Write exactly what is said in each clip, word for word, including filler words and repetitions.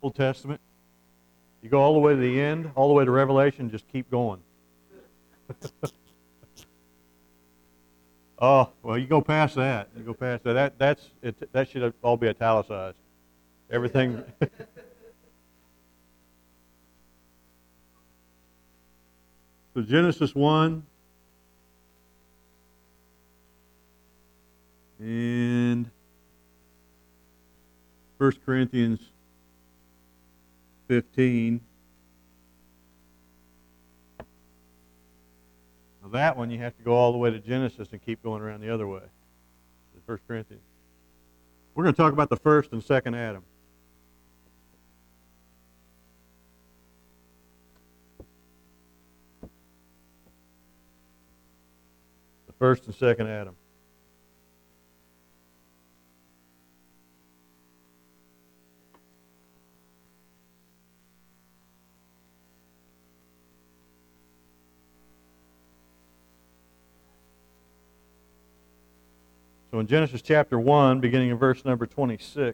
Old Testament. You go all the way to the end, all the way to Revelation, just keep going. Oh, well, you go past that. You go past that. That that's it, that should all be italicized. Everything. So Genesis one and First Corinthians fifteen. Now that one you have to go all the way to Genesis and keep going around the other way. First Corinthians. We're going to talk about the first and second Adam. The first and second Adam. So in Genesis chapter one, beginning in verse number twenty-six,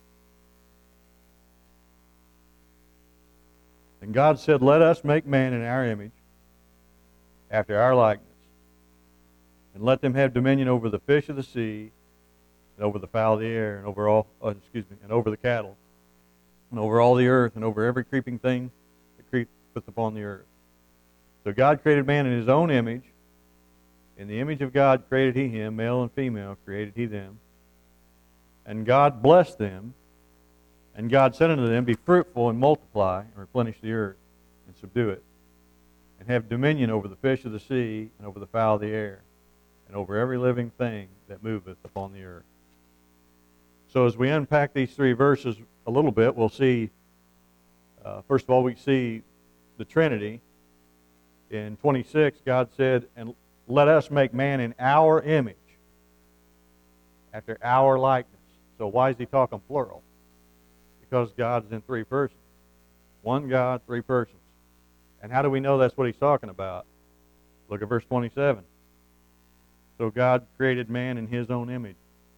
and God said, "Let us make man in our image, after our likeness, and let them have dominion over the fish of the sea, and over the fowl of the air, and over all, oh, excuse me, and over the cattle, and over all the earth, and over every creeping thing that creepeth upon the earth." So God created man in His own image. In the image of God created He him, male and female created He them. And God blessed them, and God said unto them, "Be fruitful and multiply, and replenish the earth, and subdue it, and have dominion over the fish of the sea, and over the fowl of the air, and over every living thing that moveth upon the earth." So as we unpack these three verses a little bit, we'll see, uh, first of all, we see the Trinity. In twenty-six, God said, "And let us make man in our image, after our likeness." So why is He talking plural? Because God is in three persons. One God, three persons. And how do we know that's what He's talking about? Look at verse twenty-seven. So God created man in His own image.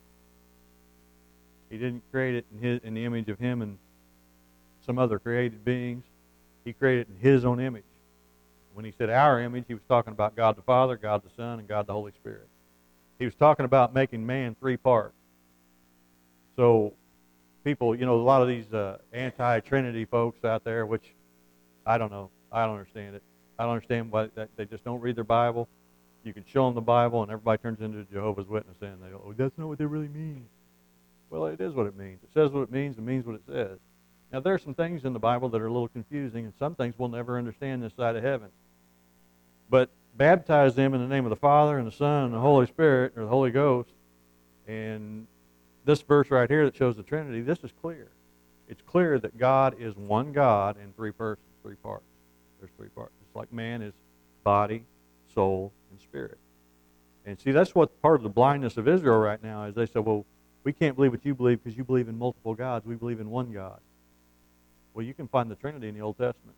He didn't create it in, his, in the image of Him and some other created beings. He created it in His own image. When He said our image, He was talking about God the Father, God the Son, and God the Holy Spirit. He was talking about making man three parts. So people, you know, a lot of these uh, anti-Trinity folks out there, which I don't know, I don't understand it. I don't understand why that they just don't read their Bible. You can show them the Bible, and everybody turns into a Jehovah's Witness, and they go, "Oh, that's not what they really mean." Well, it is what it means. It says what it means, and means what it says. Now, there are some things in the Bible that are a little confusing, and some things we'll never understand this side of heaven. But baptize them in the name of the Father and the Son and the Holy Spirit, or the Holy Ghost. And this verse right here that shows the Trinity, this is clear. It's clear that God is one God in three persons, three parts. There's three parts. It's like man is body, soul, and spirit. And see, that's what part of the blindness of Israel right now is. They say, "Well, we can't believe what you believe because you believe in multiple gods. We believe in one God." Well, you can find the Trinity in the Old Testament.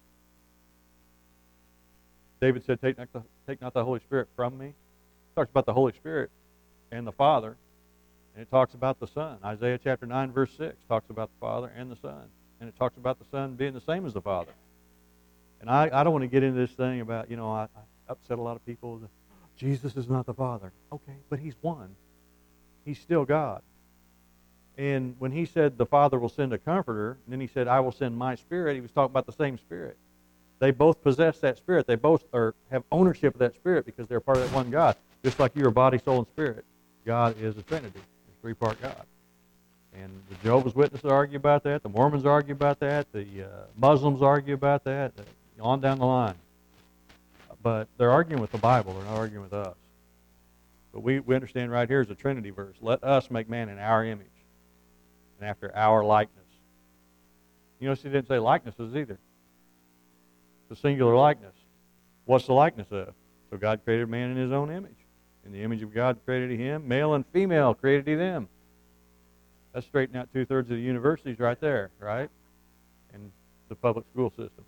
David said, take not, the, take not the Holy Spirit from me. It talks about the Holy Spirit and the Father, and it talks about the Son. Isaiah chapter nine, verse six talks about the Father and the Son, and it talks about the Son being the same as the Father. And I, I don't want to get into this thing about, you know, I, I upset a lot of people. Jesus is not the Father. Okay, but He's one. He's still God. And when He said the Father will send a comforter, and then He said, "I will send my Spirit," He was talking about the same Spirit. They both possess that Spirit. They both are, have ownership of that Spirit because they're part of that one God. Just like you are body, soul, and spirit. God is a Trinity. It's a three-part God. And the Jehovah's Witnesses argue about that. The Mormons argue about that. The uh, Muslims argue about that. Uh, on down the line. But they're arguing with the Bible. They're not arguing with us. But we, we understand right here is a Trinity verse. Let us make man in our image and after our likeness. You notice He didn't say likenesses either. It's a singular likeness. What's the likeness of? So God created man in His own image. In the image of God created He him. Male and female created He them. That's straightening out two-thirds of the universities right there, right? And the public school system.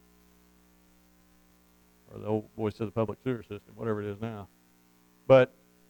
Or the old boys said the public sewer system, whatever it is now. But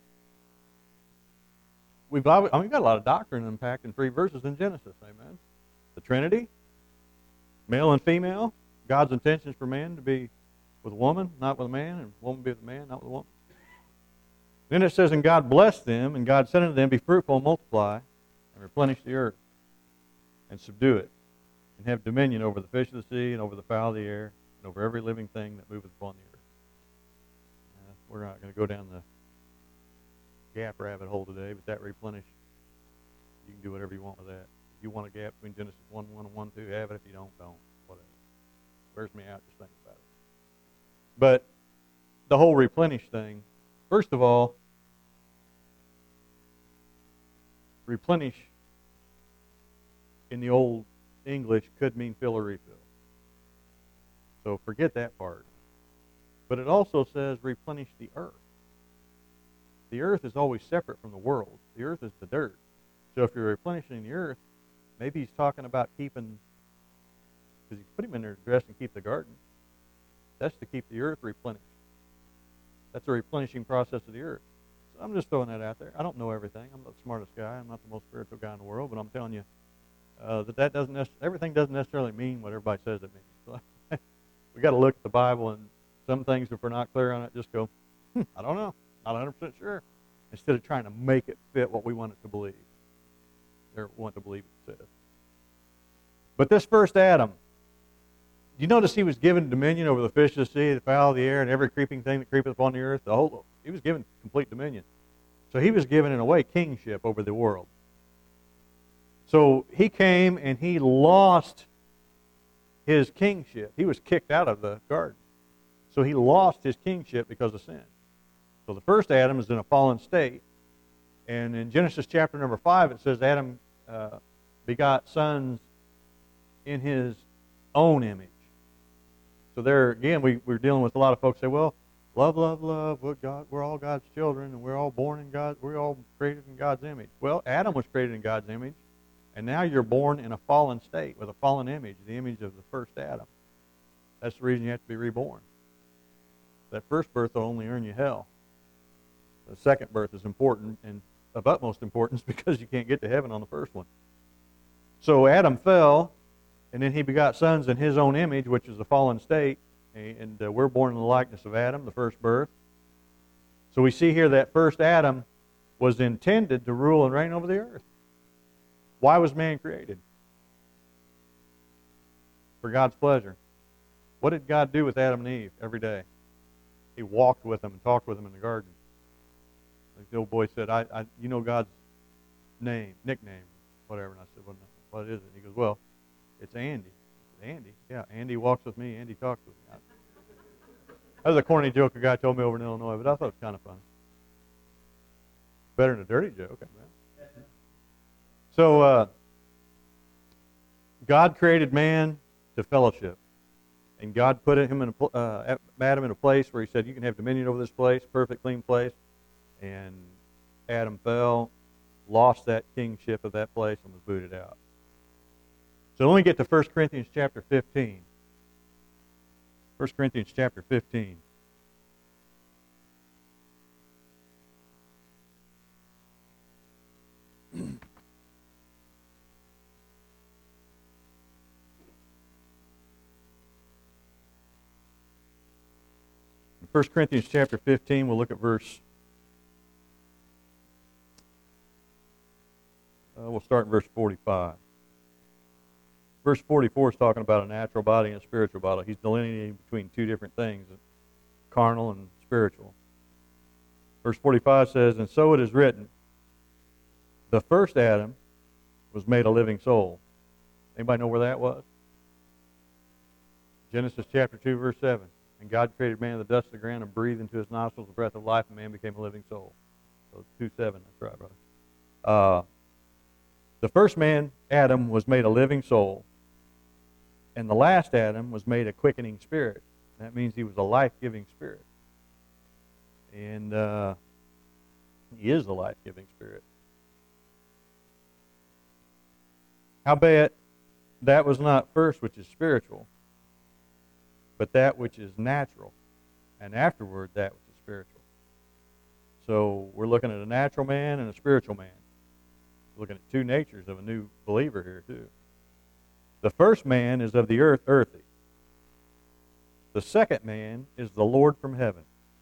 we've, I mean, we've got a lot of doctrine unpacked in three verses in Genesis, amen? The Trinity, Male and female. God's intentions for man to be with a woman, not with a man, and woman be with a man, not with a woman. Then it says, and God blessed them, and God said unto them, be fruitful and multiply, and replenish the earth, and subdue it, and have dominion over the fish of the sea, and over the fowl of the air, and over every living thing that moveth upon the earth. Uh, we're not going to go down the gap rabbit hole today, but that replenish, you can do whatever you want with that. If you want a gap between Genesis one one and one two, have it. If you don't, don't. Whatever. Wears me out just thinking about it. But the whole replenish thing, first of all, replenish in the old English could mean fill or refill. So forget that part. But it also says replenish the earth. The earth is always separate from the world. The earth is the dirt. So if you're replenishing the earth, maybe he's talking about keeping, because you put him in there to dress and keep the garden. That's to keep the earth replenished. That's a replenishing process of the earth. So I'm just throwing that out there. I don't know everything. I'm not the smartest guy. I'm not the most spiritual guy in the world, but I'm telling you uh, that that doesn't nec- everything doesn't necessarily mean what everybody says it means. So we got to look at the Bible, and some things, if we're not clear on it, just go, hmm, I don't know, not one hundred percent sure, instead of trying to make it fit what we want it to believe. Or want to believe it says. But this first Adam, do you notice he was given dominion over the fish of the sea, the fowl of the air, and every creeping thing that creepeth upon the earth? The whole, he was given complete dominion. So he was given, in a way, kingship over the world. So he came and he lost his kingship. He was kicked out of the garden. So he lost his kingship because of sin. So the first Adam is in a fallen state. And in Genesis chapter number five, it says Adam uh, begot sons in his own image. So there again, we, we're dealing with a lot of folks say, well, love, love, love, we're, God, we're all God's children, and we're all born in God, we're all created in God's image. Well, Adam was created in God's image, and now you're born in a fallen state with a fallen image, the image of the first Adam. That's the reason you have to be reborn. That first birth will only earn you hell. The second birth is important and of utmost importance because you can't get to heaven on the first one. So Adam fell, and then he begot sons in his own image, which is the fallen state, and uh, we're born in the likeness of Adam, the first birth. So we see here that first Adam was intended to rule and reign over the earth. Why was man created? For God's pleasure. What did God do with Adam and Eve every day? He walked with them and talked with them in the garden. Like the old boy said, I, I, you know God's name, nickname, whatever. And I said, well, what is it? And he goes, well, it's Andy. I said, Andy? Yeah, Andy walks with me. Andy talks with me. That was a corny joke a guy told me over in Illinois, but I thought it was kind of funny. Better than a dirty joke, I bet. So, uh, God created man to fellowship. And God put him in a, uh, Adam in a place where he said, you can have dominion over this place, perfect, clean place. And Adam fell, lost that kingship of that place, and was booted out. So let me get to First Corinthians chapter fifteen. First Corinthians chapter fifteen. First Corinthians chapter fifteen, we'll look at verse, uh, we'll start in verse forty-five. Verse forty-four is talking about a natural body and a spiritual body. He's delineating between two different things, carnal and spiritual. Verse forty-five says, and so it is written, the first Adam was made a living soul. Anybody know where that was? Genesis chapter two, verse seven. And God created man of the dust of the ground and breathed into his nostrils the breath of life, and man became a living soul. So two seven, that's right, brother. Uh, the first man, Adam, was made a living soul. And the last Adam was made a quickening spirit. That means he was a life-giving spirit. And uh, he is the life-giving spirit. Howbeit, that was not first which is spiritual, but that which is natural, and afterward that which is spiritual. So we're looking at a natural man and a spiritual man. We're looking at two natures of a new believer here too. The first man is of the earth, earthy. The second man is the Lord from heaven.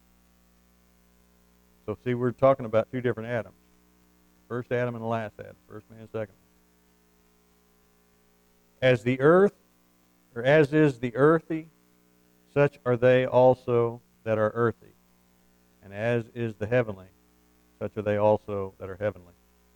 So see, we're talking about two different Adams. First Adam and the last Adam. First man, second man. As the earth, or as is the earthy, such are they also that are earthy. And as is the heavenly, such are they also that are heavenly.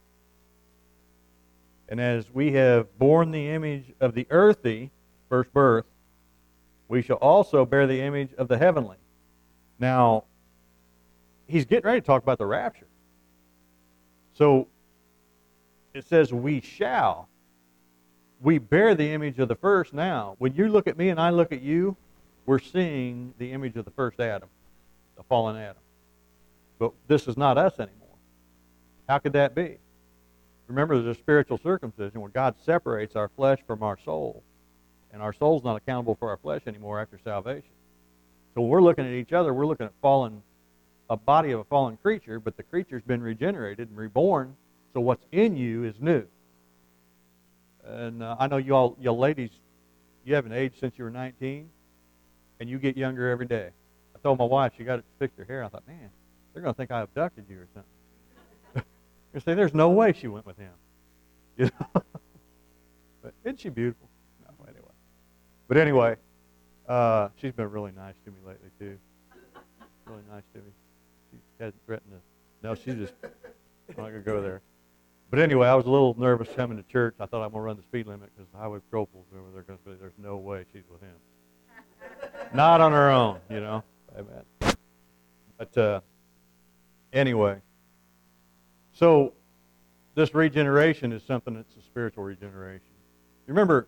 And as we have borne the image of the earthy, first birth, we shall also bear the image of the heavenly. Now, he's getting ready to talk about the rapture. So, it says we shall. We bear the image of the first now. When you look at me and I look at you, we're seeing the image of the first Adam, the fallen Adam. But this is not us anymore. How could that be? Remember, there's a spiritual circumcision where God separates our flesh from our soul. And our soul's not accountable for our flesh anymore after salvation. So when we're looking at each other, we're looking at fallen, a body of a fallen creature, but the creature's been regenerated and reborn, so what's in you is new. And uh, I know you all, you ladies, you haven't aged since you were nineteen, and you get younger every day. I told my wife, she got it fixed her hair. I thought, man, they're going to think I abducted you or something. They're say, there's no way she went with him. You know? But isn't she beautiful? No, anyway. But anyway, uh, she's been really nice to me lately, too. Really nice to me. She hasn't threatened to. No, she's just, I'm not going to go there. But anyway, I was a little nervous coming to church. I thought I'm going to run the speed limit because the highway patrol was over there going to say, there's no way she's with him. Not on her own, you know. Amen. But uh, anyway, so this regeneration is something that's a spiritual regeneration. Remember,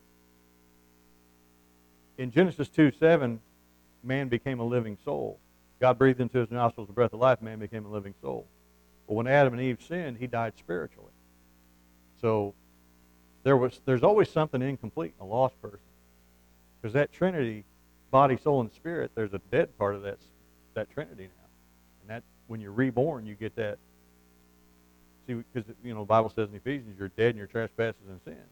in Genesis two seven, man became a living soul. God breathed into his nostrils the breath of life, man became a living soul. But when Adam and Eve sinned, he died spiritually. So there was, there's always something incomplete in a lost person. Because that Trinity, body, soul, and spirit, there's a dead part of that, that Trinity now. And that, when you're reborn, you get that. See, because, you know, the Bible says in Ephesians, you're dead in your trespasses and sins.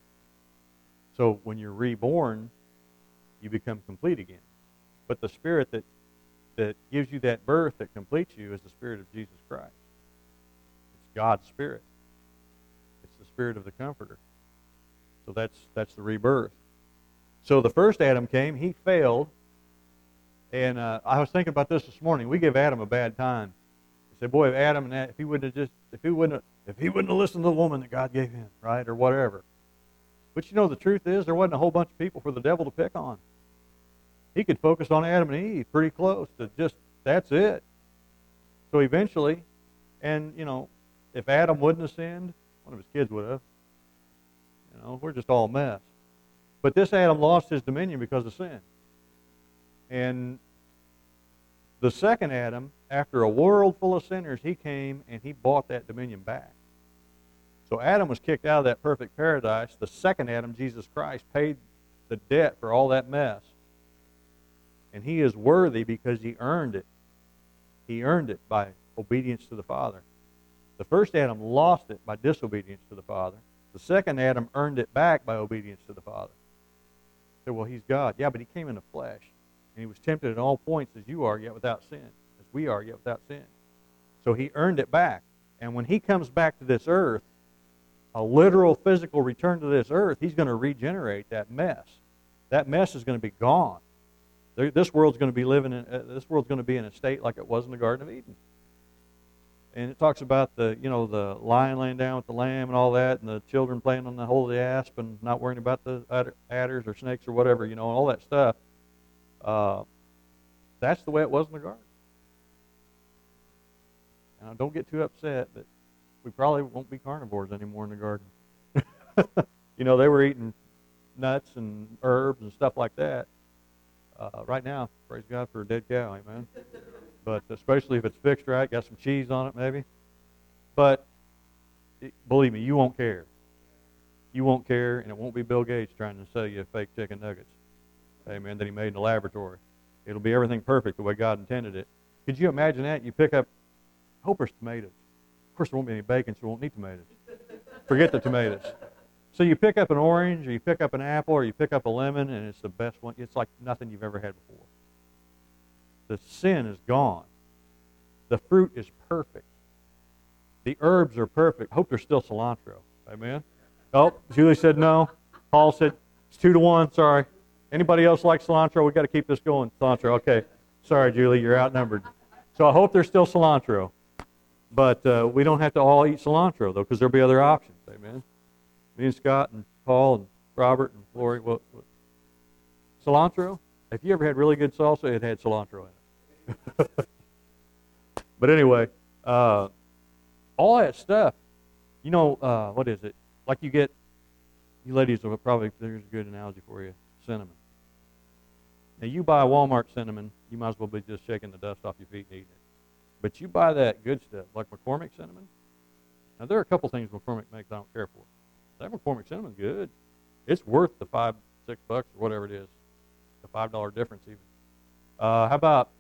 So when you're reborn, you become complete again. But the spirit that, that gives you that birth, that completes you, is the Spirit of Jesus Christ. It's God's Spirit. It's the Spirit of the Comforter. So that's that's the rebirth. So the first Adam came, he failed. And uh, I was thinking about this this morning. We give Adam a bad time. We say, boy, if Adam and that, if he wouldn't have just, if he wouldn't have, if he wouldn't have listened to the woman that God gave him, right, or whatever. But you know, the truth is, there wasn't a whole bunch of people for the devil to pick on. He could focus on Adam and Eve pretty close to just, that's it. So eventually, and, you know, if Adam wouldn't have sinned, one of his kids would have. You know, we're just all a mess. But this Adam lost his dominion because of sin. And the second Adam, after a world full of sinners, he came and he bought that dominion back. So Adam was kicked out of that perfect paradise. The second Adam, Jesus Christ, paid the debt for all that mess. And he is worthy because he earned it. He earned it by obedience to the Father. The first Adam lost it by disobedience to the Father. The second Adam earned it back by obedience to the Father. So, well, he's God. Yeah, but he came in the flesh. And he was tempted at all points as you are, yet without sin. As we are, yet without sin. So he earned it back. And when he comes back to this earth, a literal physical return to this earth, he's going to regenerate that mess. That mess is going to be gone. This world's going to be living in, uh, this world's going to be in a state like it was in the Garden of Eden. And it talks about the, you know, the lion laying down with the lamb and all that, and the children playing on the hole of the asp and not worrying about the adders or snakes or whatever, you know, all that stuff. Uh, that's the way it was in the garden. Now, don't get too upset, but we probably won't be carnivores anymore in the garden. You know, they were eating nuts and herbs and stuff like that. Uh, right now, praise God for a dead cow, amen. But especially if it's fixed right, got some cheese on it maybe. But it, believe me, you won't care. You won't care, and it won't be Bill Gates trying to sell you fake chicken nuggets, amen, that he made in the laboratory. It'll be everything perfect the way God intended it. Could you imagine that? You pick up Hoper's tomatoes. Of course, there won't be any bacon, so you won't need tomatoes. Forget the tomatoes. So you pick up an orange, or you pick up an apple, or you pick up a lemon, and it's the best one. It's like nothing you've ever had before. The sin is gone. The fruit is perfect. The herbs are perfect. Hope there's still cilantro. Amen? Oh, Julie said no. Paul said it's two to one. Sorry. Anybody else like cilantro? We've got to keep this going. Cilantro. Okay. Sorry, Julie. You're outnumbered. So I hope there's still cilantro. But uh, we don't have to all eat cilantro, though, because there'll be other options. Amen? Me and Scott and Paul and Robert and Lori. What, what? Cilantro? If you ever had really good salsa, it had cilantro in it. But anyway, uh, all that stuff, you know, uh, what is it? Like you get, you ladies will probably, there's a good analogy for you, cinnamon. Now you buy Walmart cinnamon, you might as well be just shaking the dust off your feet and eating it. But you buy that good stuff, like McCormick cinnamon. Now there are a couple things McCormick makes I don't care for. That McCormick cinnamon's good. It's worth the five, six bucks or whatever it is, the five dollar difference even. Uh, how about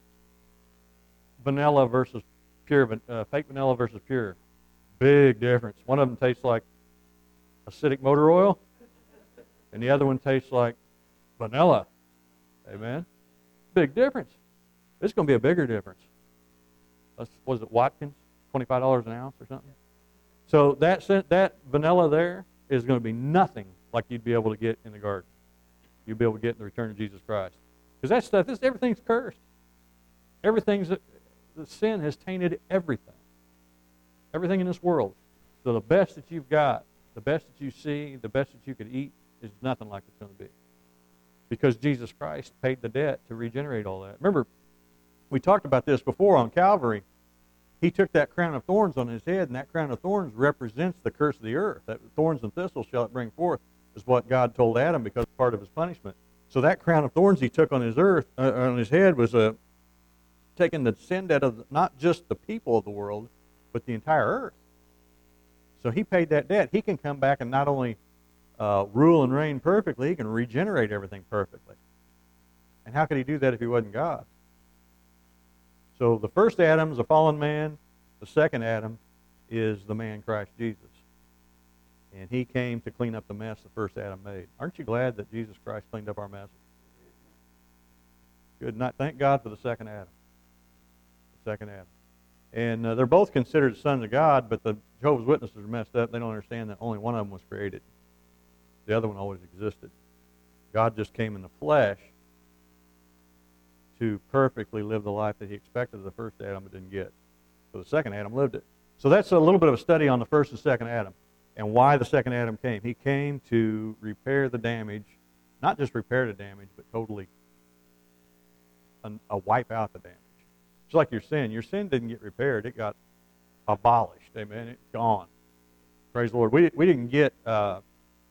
vanilla versus pure, uh, fake vanilla versus pure? Big difference. One of them tastes like acidic motor oil, and the other one tastes like vanilla. Amen? Big difference. It's going to be a bigger difference. That's, was it Watkins? twenty-five dollars an ounce or something? So that, that vanilla there is going to be nothing like you'd be able to get in the garden. You'd be able to get in the return of Jesus Christ. Because that stuff, this, everything's cursed. Everything's, the sin has tainted everything. Everything in this world. So the best that you've got, the best that you see, the best that you could eat is nothing like it's going to be. Because Jesus Christ paid the debt to regenerate all that. Remember, we talked about this before on Calvary. He took that crown of thorns on his head, and that crown of thorns represents the curse of the earth. That thorns and thistles shall it bring forth is what God told Adam because it's part of his punishment. So that crown of thorns he took on his earth, uh, on his head, was uh, taking the sin debt of not just the people of the world, but the entire earth. So he paid that debt. He can come back and not only uh, rule and reign perfectly, he can regenerate everything perfectly. And how could he do that if he wasn't God? So the first Adam is a fallen man. The second Adam is the man Christ Jesus. And he came to clean up the mess the first Adam made. Aren't you glad that Jesus Christ cleaned up our mess? Good night. Thank God for the second Adam. The second Adam. And uh, they're both considered sons of God, but the Jehovah's Witnesses are messed up. They don't understand that only one of them was created. The other one always existed. God just came in the flesh to perfectly live the life that he expected of the first Adam but didn't get. So the second Adam lived it. So that's a little bit of a study on the first and second Adam and why the second Adam came. He came to repair the damage, not just repair the damage, but totally a wipe out the damage. It's like your sin. Your sin didn't get repaired. It got abolished. Amen. It's gone. Praise the Lord. We, we didn't get uh,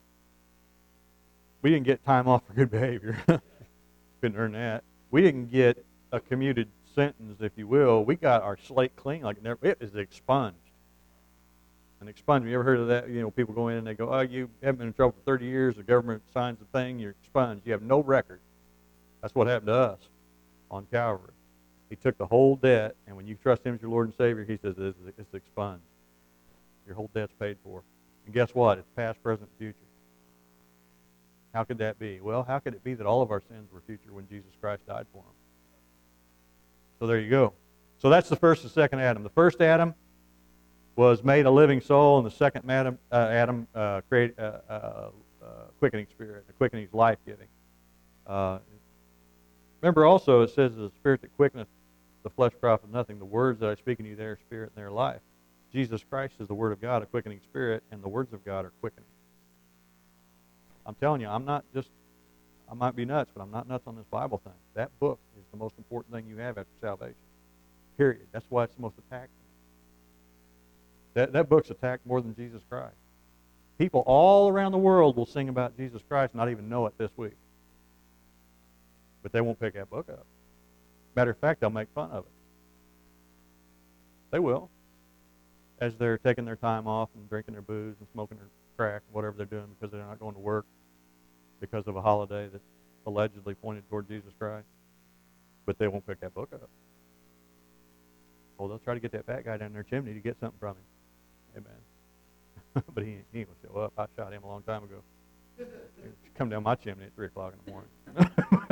we didn't get time off for good behavior. Couldn't earn that. We didn't get a commuted sentence, if you will. We got our slate clean like it never. It is expunged. An expungement. You ever heard of that? You know, people go in and they go, "Oh, you haven't been in trouble for thirty years." The government signs the thing. You're expunged. You have no record. That's what happened to us on Calvary. He took the whole debt, and when you trust him as your Lord and Savior, he says it's, it's expunged. Your whole debt's paid for. And guess what? It's past, present, future. How could that be? Well, how could it be that all of our sins were future when Jesus Christ died for them? So there you go. So that's the first and second Adam. The first Adam was made a living soul, and the second Adam, uh, Adam uh, created a uh, uh, uh, quickening spirit, a quickening is life-giving. Uh, remember also it says the spirit that quickeneth the flesh profit nothing. The words that I speak unto you, they are spirit and they are life. Jesus Christ is the Word of God, a quickening spirit, and the words of God are quickening. I'm telling you, I'm not just, I might be nuts, but I'm not nuts on this Bible thing. That book is the most important thing you have after salvation. Period. That's why it's the most attacked. That, that book's attacked more than Jesus Christ. People all around the world will sing about Jesus Christ and not even know it this week. But they won't pick that book up. Matter of fact, they'll make fun of it. They will. As they're taking their time off and drinking their booze and smoking their crack, whatever they're doing because they're not going to work because of a holiday that allegedly pointed toward Jesus Christ. But they won't pick that book up. Well, they'll try to get that fat guy down their chimney to get something from him. Amen. but he, he ain't gonna show up. I shot him a long time ago. Come down my chimney at three o'clock in the morning.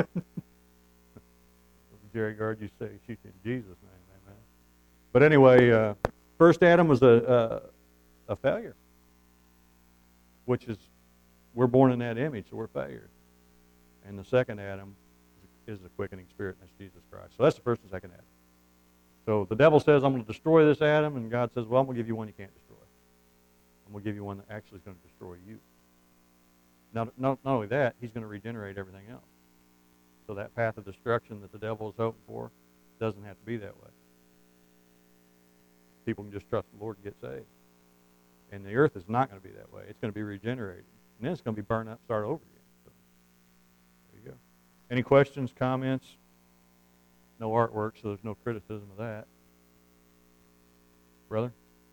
Jerry Gard used to say, shoot you in Jesus' name, amen. But anyway, uh, first Adam was a, a a failure, which is, we're born in that image, so we're failures. And the second Adam is the quickening spirit, and that's Jesus Christ. So that's the first and second Adam. So the devil says, I'm going to destroy this Adam, and God says, well, I'm going to give you one you can't destroy. I'm going to give you one that actually is going to destroy you. Not, not, not only that, he's going to regenerate everything else. So that path of destruction that the devil is hoping for doesn't have to be that way. People can just trust the Lord to get saved. And the earth is not going to be that way. It's going to be regenerated. And then it's going to be burned up, start over again. So, there you go. Any questions, comments? No artwork, so there's no criticism of that. Brother?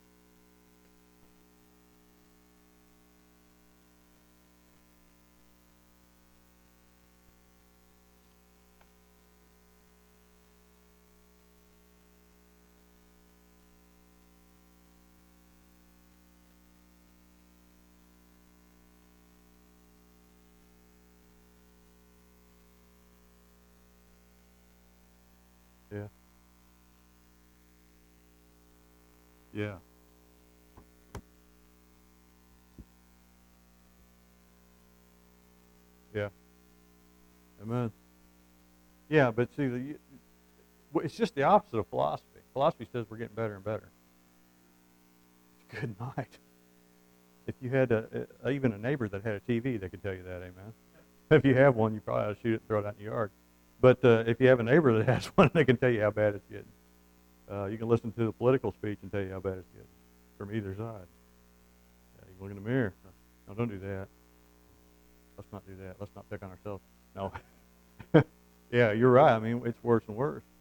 Yeah. Yeah. Yeah. Amen. Yeah, but see, the, it's just the opposite of philosophy. Philosophy says we're getting better and better. Good night. If you had a, a, even a neighbor that had a T V, they could tell you that, amen. If you have one, you probably ought to shoot it and throw it out in the yard. But uh, if you have a neighbor that has one, they can tell you how bad it's getting. Uh, you can listen to the political speech and tell you how bad it's getting from either side. Yeah, you can look in the mirror. No, don't do that. Let's not do that. Let's not pick on ourselves. No. Yeah, you're right. I mean, it's worse and worse.